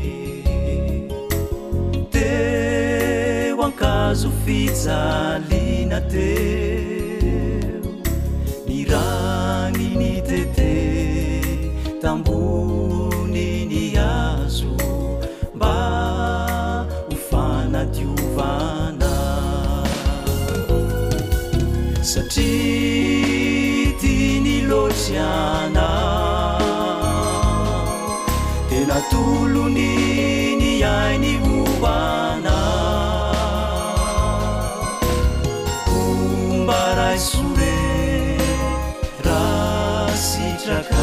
teo ankazo fijaliana teo ny rany ny tete tambony ny azo mba ho fanadiovana satria tiany loatry anao natolony ny ainy hobana kumbara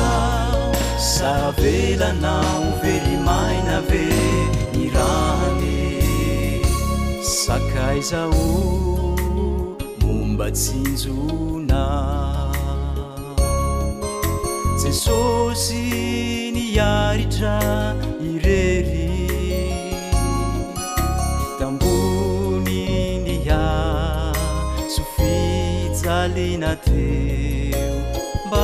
sitraka savelanao verimaina ve ny rany sakaizao momba tsinjona jesosy niaritra irery tambony nya sofitsalina teo mba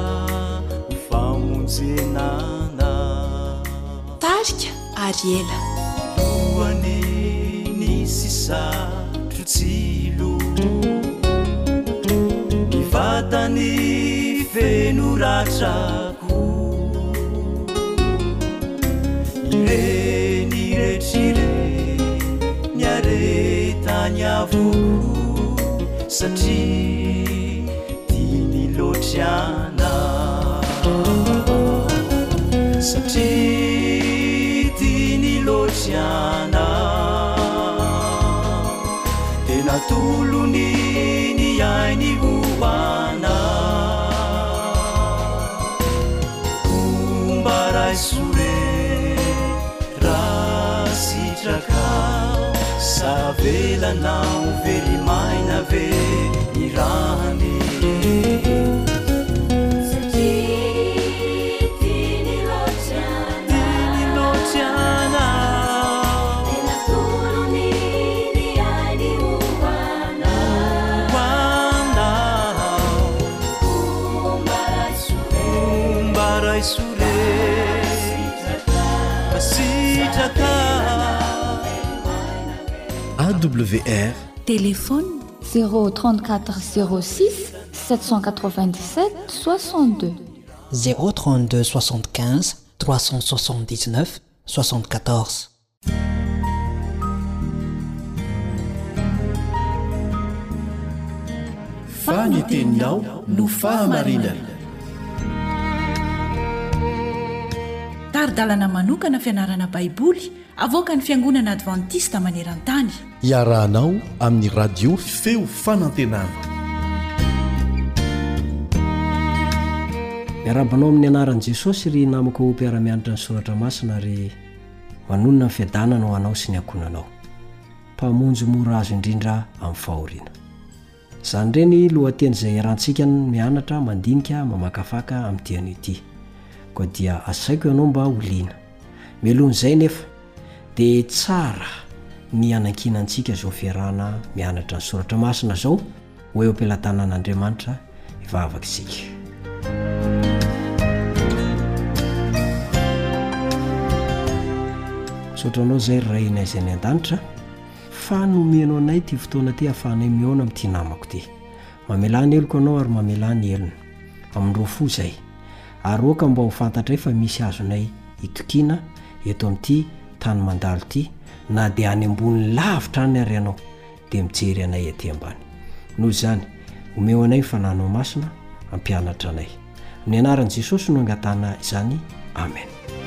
hofamonjenana tarika ary ela loany nisy satrotsilo nivatany fenoratrako ireny retrire niaretany avoko satria tiany lotriana satria tiany lotriana tena tolony ny ainy hoana ombaraisoe rasitraka savelanao verimaina ve ny rany A W R téléphone zéro trente-quatre zéro six sept cent quatre-vingt-dix-sept soixante-deux zéro trente-deux soixante-quinze trois cent soixante-dix-neuf soixante-quatorze. Faniteninao no fahamarinana. Taridalana manokana fianarana baiboly avoaka ny fiangonana adventista maneran-tany. Iarahanao amin'ny radio feo fanantenana. Miarabanao amin'ny anaran'i Jesosy ry namako mpiara-mianatra ny soratra masina ary manonona ny fiadanana ho anao sy ny ankonanao. Mpamonjy mora azo indrindra amin'ny fahoriana. Izany ireny lohateny izay iarahantsika mianatra mandinika mamakafaka amin'ny diany ity. Koa dia asaiko ianao mba holiana. Mialohan'izay nefa dia tsara ny anankinantsika izao fiarahana mianatra ny soratra masina izao ho eo am-pelatanan'Andriamanitra hivavaka isika. Sotranao izay raina izay ny an-danitra fa nomenao anay ty fotoana ty ahafahanay miaona amin'ity namako ty. Mamelany eloko anao ary mamelany elona amin'ireo fo izay. Ary oka mba ho fantatra fa misy azonay hitokiana eto amin'ity tany mandalo ity na dia any ambony lavitra any ary ianao dia mijery anay ety ambany. Noho izany omeo anay fananao masina ampianatra anay. Amin'ny anaran'i Jesosy no angatana izany. Amen.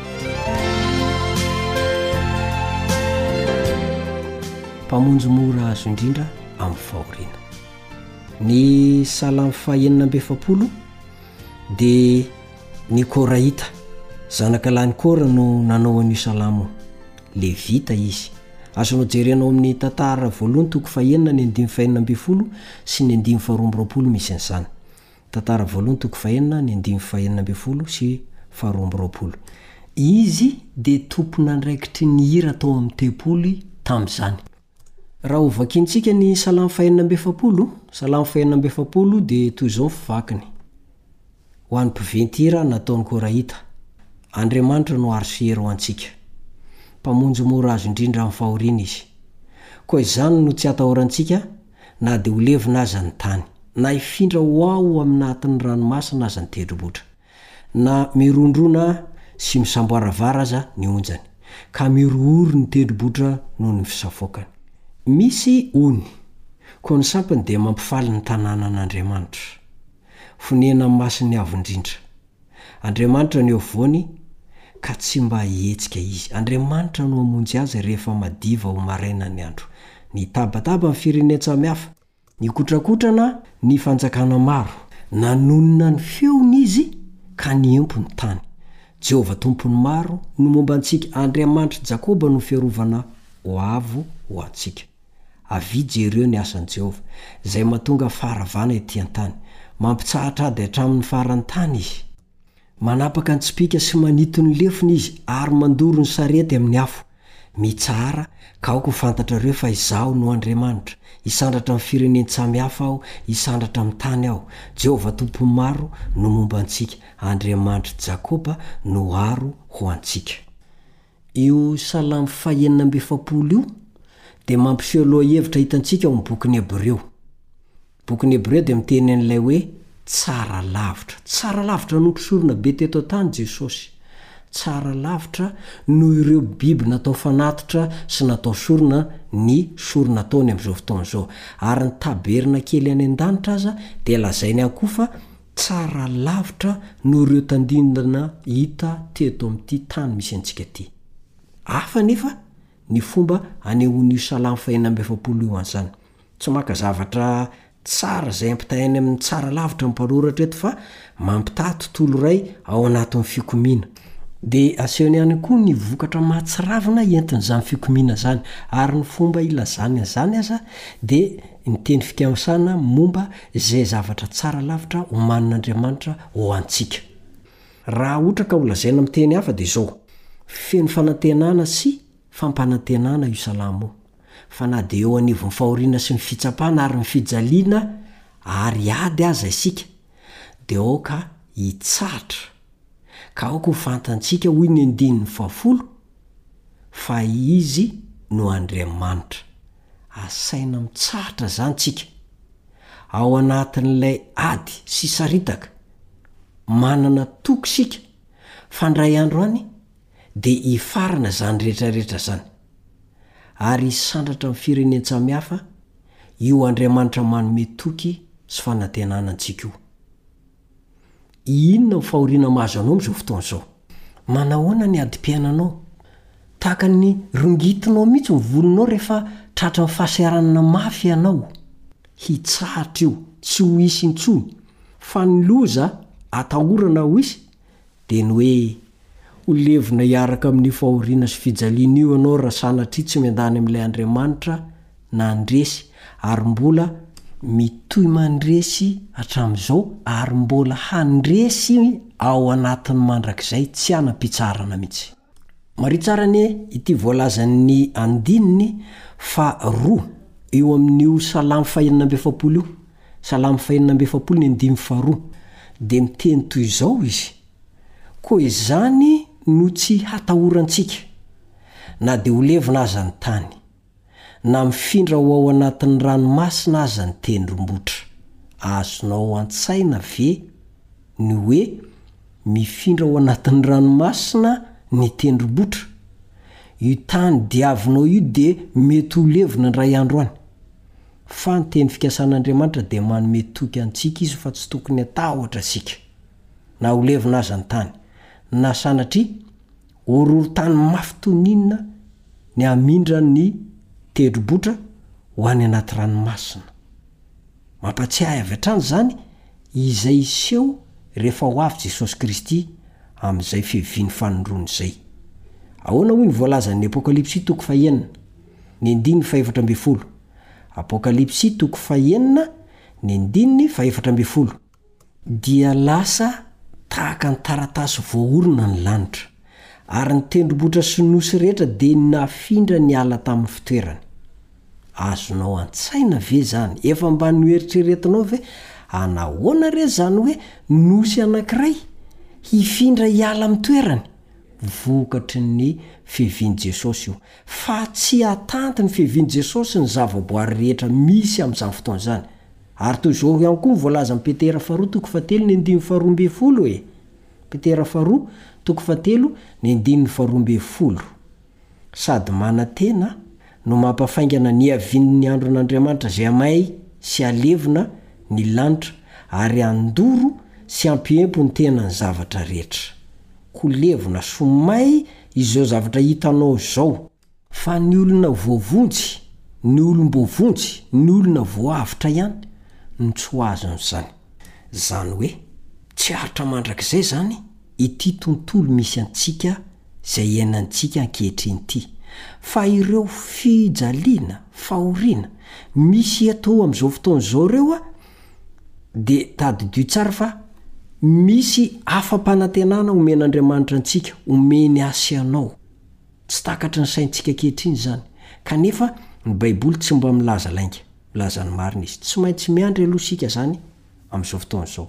Mpamonjy mora azo indrindra amin'ny fahoriana. Ny salamo fahaenina amby efapolo dia ny Koraita, zanaka lany Kora no nanao an'io salamo. Levita izy. Azonao jerenao amin'ny tantara voalohany toko fahaenina ny andimy fahaenina amby folo sy ny andimy faharoa amby roapolo misy an'izany. Tantara voalohany toko fahaenina ny andimy fahaenina amby folo sy faharoa amby roapolo. Izy dia tompona andraikitry ny hira tao amin'ny tempoly tamin'izany. Raha ho vakiantsika ny salamo fahaenina amby efapolo, salamo fahaenina amby efapolo dia toy izao ny fivakiny. Ho an'ny mpiventy-hira nataon'ny Koraita, Andriamanitra no ary sy hery ho antsika. Mpamonjy mora azo indrindra amin'ny fahoriana izy. Koa izany no tsy atahorantsika na dia ho levina aza ny tany, na hifindra ho ao amin'ny atin'ny ranomasina aza ny tendrombohitra, na mirondrona sy misamboaravara aza ny onjany, ka miroory ny tendrombohitra noho ny fisafokany. Misy ony, koa ny sampany dia mampifaly ny tanànan'Andriamanitra. Fonena amin'ny masiny avo indrindra. Andriamanitra ny eo afovoany ka tsy mba hihetsika izy. Andriamanitra no hamonjy azy rehefa madiva ho maraina ny andro. Ny tabataba amin'ny firenena samihafa, ny kotrakotrana, ny fanjakana maro, nanonona ny feony izy ka niempo ny tany. Jehovah tompony maro no momba antsika. Andriamanitra Jakoba no fiarovana ho avo ho antsika. Avidy ireo ny asan'i Jehovah izay mahatonga faharavana ety an-tany. Mampitsahatra ady hatramin'ny farany tany izy. Manapaka ny tsipika sy manito ny lefiny izy ary mandoro ny sarety amin'ny afo. Mitsara ka aoko fantatra ireo fa izaho no Andriamanitra. Isandratra amin'ny fireneny samihafa aho, isandratra amin'ny tany aho. Jehovah tompony maro no momba antsika. Andriamanitra Jakoba no aro ho antsika. Io salamo fahaenina amby efapolo io dia mampiseho lohahevitra hitantsika ao amin'ny bokin'ny Hebreo. Bokin'ny Hebreo dia miteny an'ilay hoe tsara lavitra. Tsara lavitra no mpisorona be teto an-tany Jesosy. Tsara lavitra no ireo biby natao fanatitra sy natao sorona ny sorona ataony amin'izao fotoana izao. Ary ny taberna kely any an-danitra aza dia lazainy ihany koa fa tsara lavitra no ireo tandindana hita teto amin'ity tany misy antsika ity. Hafa nefa ny fomba anehoan'io salamo fahaenina amby efapolo io an'izany. Tsy maka zavatra tsara izay ampitahainy amin'ny tsara lavitra ny mpanoratra eto fa mampitaha tontolo iray ao anatin'ny fikomiana. Dia asehony ihany koa ny vokatra mahatsiravina entin'izany fikomiana zany. Ary ny fomba ilazany an'izany aza dia ny teny fikasana momba izay zavatra tsara lavitra homanin'Andriamanitra ho antsika. Raha ohatra ka ho lazaina amin'ny teny hafa dia izao: feno fanantenana sy fampanantenana io salamo. Fa na dia eo anivon'ny fahoriana sy ny fitsapana ary ny fijaliana ary ady aza isika dia aoka hitsatra ka aoka ho fantantsika hoy ny andinin'ny fahafolo fa izy no Andriamanitra. Asaina mitsahatra zany tsika ao anatin'ilay ady sy saritaka. Manana toko sika fandray andro any dia hifarana zany rehetrarehetra zany. Ary isandratra amin'ny fireneny samihafa io Andriamanitra manome toky sy fanantenana antsika io. Inona ny fahoriana mahazo anao amin'izao fotoana izao? Manahoana ny adi-piainanao? Tahaka ny rongitinao mihitsy ny volonao rehefa tratra ny fahasiaranana mafy ianao. Hitsahatra io, tsy ho hisy intsony. Fa ny loza atahorana ho hisy dia ny hoe ho levona hiaraka amin'ny fahoriana sy fijaliana io ianao raha sanatria tsy miandany amin'ilay Andriamanitra na andresy ary mbola mitohy mandresy hatramin'izao ary mbola handresy ao anatin'ny mandrakizay tsy hanam-pitsarana mihitsy. Maritsara ny ity voalazan'ny andininy fa roa eo amin'io salamo fahaenina amby efapolo io. Salamo fahaenina amby efapolo ny andimy faharoa dia miteny toy izao izy: koa izany no tsy hatahorantsika na dia ho levina aza ny tany na mifindra ho ao anatin'ny ranomasina aza ny tendrombohitra. Azonao an-tsaina ve ny hoe mifindra ao anatin'ny ranomasina ny tendrombohitra? Io tany diavinao io dia mety ho levina ndray andro any. Fa ny teny fikasan'Andriamanitra dia manome toky antsika izy fa tsy tokony atahotra asika na ho levina aza ny tany na sanatria ororo-tany mafy toninina ny amindra ny tendrombohitra ho any anaty ranomasina. Mampatsiahy avy hatrany zany izay iseho rehefa ho avy Jesosy Kristy amin'izay fiheviany fanondrony izay. Ahoana hoy ny voalazan'ny Apokalipsy toko fahaenina ny andininy fahaefatra amby folo. Apokalipsy toko fahaenina ny andininy fahaefatra amby folo. Dia lasa tahaka ny taratasy voaorona ny lanitra ary ny tendrombohitra sy nosy rehetra dia nafindra ny ala tamin'ny fitoerany. Azonao an-tsaina ve zany? Efa mba noeritreretinao ve anahoana re zany hoe nosy anankiray hifindra hiala amin'ny toerany? Vokatry ny fihevian'i Jesosy io. Fa tsy hatanty ny fihevian'i Jesosy ny zavaboary rehetra misy amin'izany fotoana izany. Ary toy izao ihany koa voalaza amin'ny Petera faharoa toko fahatelo ny andimy faharoa amby folo e. Petera faharoa toko fahatelo ny andimy faharoa amby folo. Sady manantena no mampafaingana ny avin'ny andro an'Andriamanitra izay amay sy alevina ny lanitra ary andoro sy ampiempo ny tena ny zavatra rehetra. Ho levina somay izao zavatra hitanao izao. Fa ny olona voavonjy, ny olom-bovonjy, ny olona voavitra ihany no tsy ho azon'izany. Zany hoe tsy haritra mandrak'izay zany ity tontolo misy antsika izay iainantsika ankehitriny ity fa ireo fijaliana fahoriana misy atao amin'izao fotoan'izao reo a dia tadidio tsara fa misy afam-panantenana omen'Andriamanitra antsika omeny asianao tsy takatra ny saintsika ankehitriny zany kanefa ny baiboly tsy mba milaza lainga milaza ny marina izy tsy maintsy miandry aloha isika zany amin'izao fotoan'izao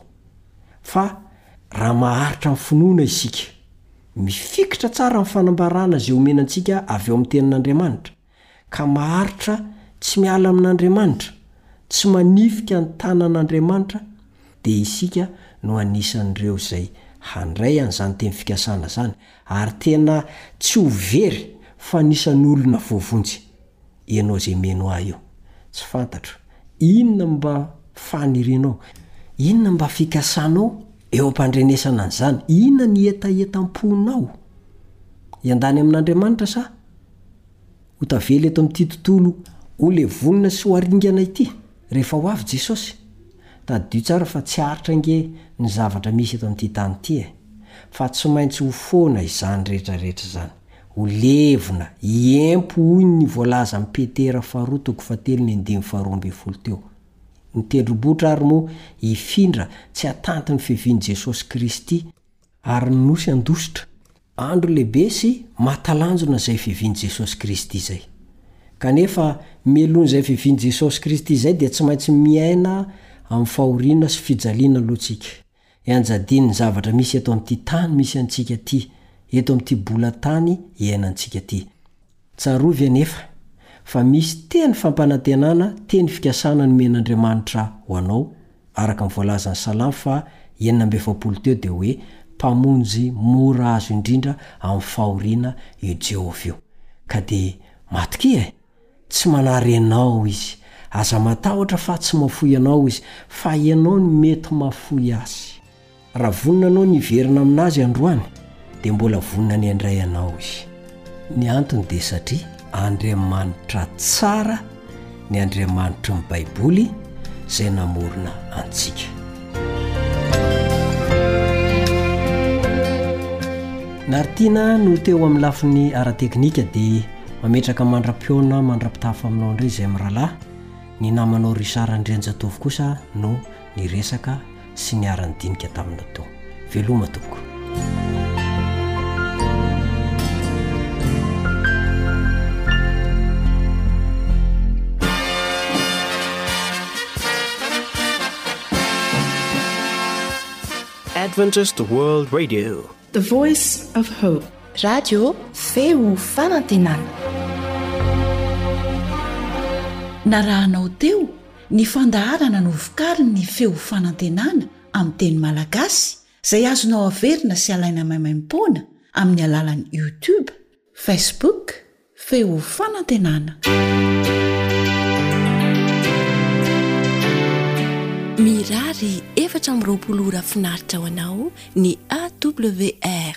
fa raha maharitra ny finoana isika mifikitra tsara ny fanambarana zay omenantsika avy eo amin'ny tenin'Andriamanitra ka maharitra tsy miala amin'Andriamanitra tsy manifika ny tanan'Andriamanitra dia isika no anisan'ireo izay handray an'izany teny fikasana zany ary tena tsy ho very fa anisan'ny olona voavonjy ianao izay meno ahy io tsy fantatro inona mba fanirianao inona mba fikasanao eo am-pandrenesana an'izany inona ny etaetam-ponao iandany amin'Andriamanitra sa ho tavela eto amin'ity tontolo ho le vonina sy ho aringana ity rehefa ho avy Jesosy tadidio tsara fa tsy haritra nge ny zavatra misy eto amin'ity tany ity e fa tsy maintsy ho foana izany rehetrarehetra zany ho levona iempo hoy ny voalaza amin'ny Petera faharoa toko fahatelo ny andimy faharoa ambin'ny folo teo ny tendrombohitra ary moa hifindra tsy hatanty ny fiavian'i Jesosy Kristy ary nosy andositra andro lehibe sy mahatalanjona izay fiavian'i Jesosy Kristy izay kanefa melony izay fiavian'i Jesosy Kristy izay dia tsy maintsy miaina amin'ny fahoriana sy fijaliana alohantsika ianjadiany ny zavatra misy eto amin'ity tany misy antsika ty eto amin'ity bola tany iainantsika ty tsarovy anefa fa misy teny fampanantenana teny fikasana ny men'Andriamanitra ho anao araka ny voalaza ny salamo fa enina amby efapolo teo dia hoe mpamonjy mora azo indrindra amin'ny fahoriana io Jehovah io ka dia matoky e tsy manary ianao izy aza matahotra fa tsy mafoy ianao izy fa ianao ny mety mafoy azy raha vonina anao ny verina aminazy androany dia mbola vonina ny andray ianao izy ny antony dia satria Andriamanitra tsara ny Andriamanitra ny Baiboly izay namorona antsika naritiana no teo amin'ny lafiny ara-teknika dia mametraka mandra-piona mandra-pitafa aminao indray izay mirahalahy ny namanao Risara Andrianjatovo kosa no ny resaka sy ny aran-dinika taminao teo veloma tompoko Adventist World Radio, the voice of hope. Radio feo fanantenana. Narahanao teo ny fandaharana no vokariny ny feo fanantenana amin'ny teny malagasy izay azonao averina sy alaina maimaimpoana amin'ny alalan'ny YouTube, Facebook, feo fanantenana. Mirary efatra amby roapolo ora finaritra ho anao ny A W R